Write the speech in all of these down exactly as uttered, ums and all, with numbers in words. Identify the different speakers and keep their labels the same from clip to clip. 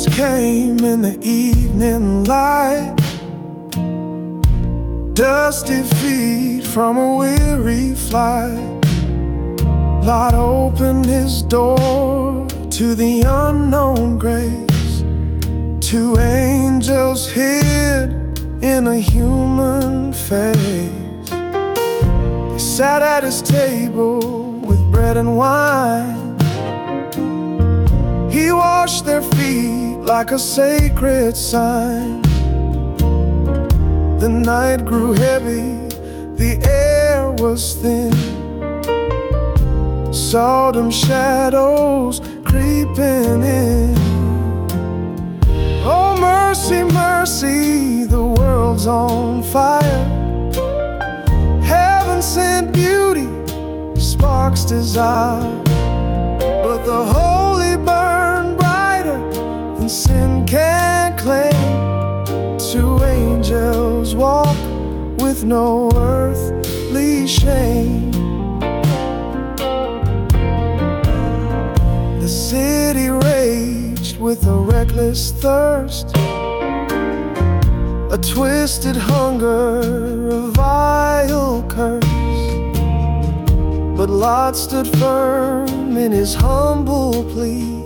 Speaker 1: angels came in the evening light, dusty feet from a weary flight. Lot opened his door to the unknown grace. Two angels hid in a human face. They sat at his table with bread and wine. He washed their feet like a sacred sign. The night grew heavy, the air was thin. Saw shadows creeping in. Oh, mercy, mercy, the world's on fire. Heaven sent beauty sparks desire, but the holy burn brighter than sin can claim. Two angels walk with no earthly shame. The city raged with a reckless thirst, a twisted hunger, a vile curse. But Lot stood firm in his humble plea: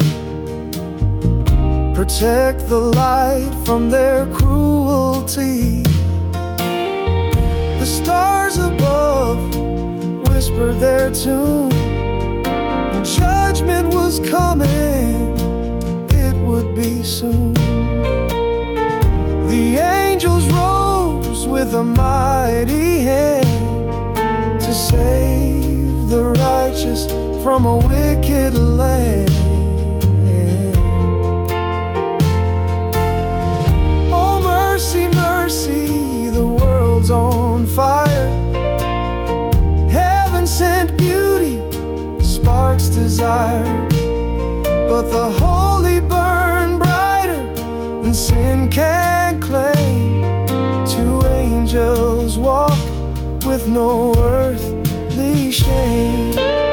Speaker 1: protect the light from their cruelty. The stars above whispered their tune. Judgment was coming, it would be soon. The angels rose with a mighty hand to save the righteous from a wicked land. Oh, mercy, mercy, the world's on fire. Heaven sent beauty sparks desire, but the holy burn brighter than sin can claim. Two angels walk with no earthly shame.